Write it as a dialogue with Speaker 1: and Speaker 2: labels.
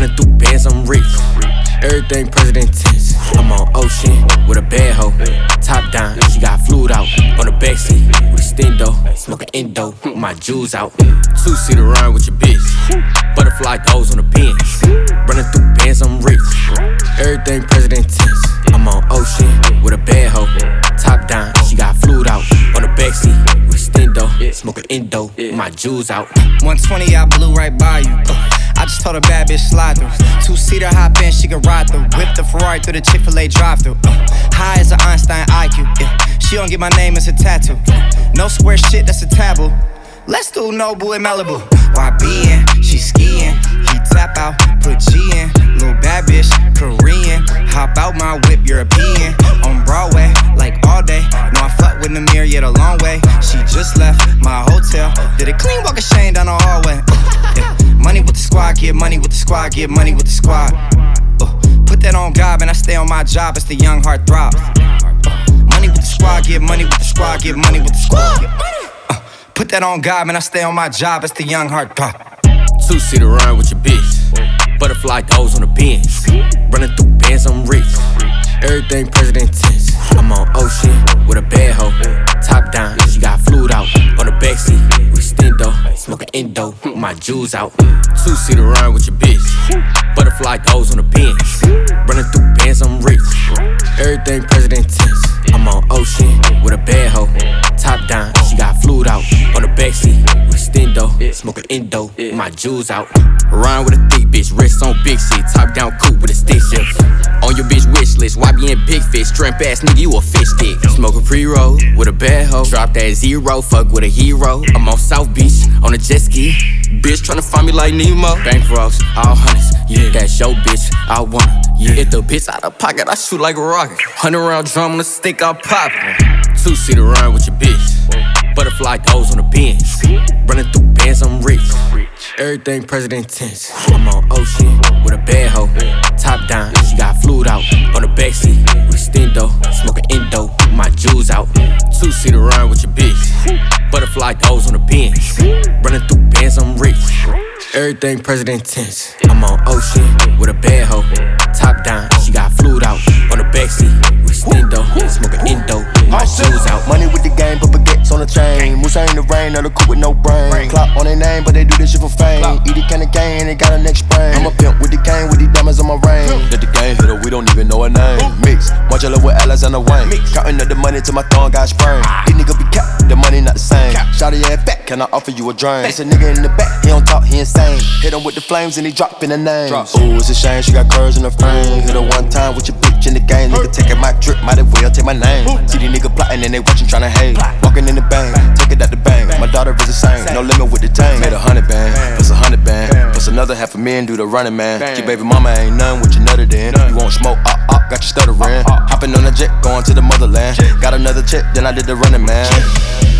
Speaker 1: Running through bands, I'm rich. Everything president tense. I'm on ocean with a bad hoe. Top down, she got fluid out. On the backseat with a stendo. Smoking endo, with my jewels out. Two-seater ride with your bitch. Butterfly those on the bench. Running through bands, I'm rich. Everything president tense. I'm on ocean with a bad hoe. Top down, she got fluid out. On the backseat with a stendo. Smoking endo, with my jewels out.
Speaker 2: 120, I blew right by you. I just told a bad bitch slide through. Two-seater hop in, she can ride through. Whip the Ferrari through the Chick-fil-A drive-through. High as an Einstein IQ. Yeah. She don't get my name as a tattoo. No square shit, that's a taboo. Let's do Noble in Malibu. YBN, she skiing. He tap out, put G in. Little bad bitch, Korean. Hop out my whip, European. On Broadway, like all day. No, I fuck with Namir, yeah, the long way. She just left my hotel. Did a clean walk of shame down the hallway. Yeah. Money with the squad, get money with the squad, get money with the squad. Put that on God, and I stay on my job, it's the young heart throb. Money with the squad, get money with the squad, get money with the squad. Put that on God, man, I stay on my job, it's the young heart throb.
Speaker 1: Two-seater ride with your bitch. Butterfly those on the bench. Running through bands, I'm rich. Everything president tense. I'm on ocean with a bad hoe. Top down, she got fluid out. On the backseat with stendo. Smoking endo, with my jewels out. Two-seater ride with your bitch. Butterfly those on the bench. Running through bands, I'm rich. Everything president tense. I'm on ocean with a bad hoe. Top down, she got fluid out. On the backseat with stendo. Smoking endo, with my jewels out. Ride with a thick bitch, wrist on big seat. Top down coupe with a stick shift. On your bitch wish list, why be in big fish? Shrimp ass nigga, you a fish stick. Smoking pre-roll with a bad hoe. Drop that zero, fuck with a hero. I'm on South Beach, on a jet ski. Bitch tryna find me like Nemo. Bank rocks, all hundreds, yeah. That's your bitch, I want her, yeah. Hit the bitch out of pocket, I shoot like a rocket. 100-round drum on the stick, I pop it. Two-seater ride with your bitch. Butterfly those on the bench. Running through bands, I'm rich. Everything president tense. I'm on ocean with a bad hoe. Top down, she got fluid out. On the backseat with stendo. Smoking endo, with my jewels out. Two-seater ride with your bitch. Butterfly those on the bench. Running through bands, I'm rich. Everything president tense. I'm on ocean with a bad hoe. Top down, she got fluid out. On the backseat with stendo. Smoking endo, with my jewels out.
Speaker 3: Money with the game, but baguettes on the chain. Moose ain't the rain, or the coupe with no brain. Clock on their name, but they do this shit for fame. Eat it kind of game, they got a next sprain. I'm a pimp with the cane, with the diamonds on my ring. Let the game hit her, we don't even know her name. Mix, Marcella with Alexander Wayne. Counting up the money till my thumb got sprained. These niggas be capped, the money not the same. Shout your ass back, can I offer you a drink? It's a nigga in the back, he don't talk, he insane. Hit him with the flames and he dropping the names. Ooh, it's a shame she got curves in her frame. Hit her one time with your bitch in the game. Nigga taking my drip, might as well take my name. See these niggas plotting and they watching tryna hate. Walking in the bank, take it out the bank. My daughter is the same, no limit with the tank. Made 100 band, plus 100 band, plus another $500,000 do the running man. Your baby mama ain't none with your nutter then. You won't smoke, got you stuttering. Hopping on a jet, going to the motherland. Got another check, then I did the running man.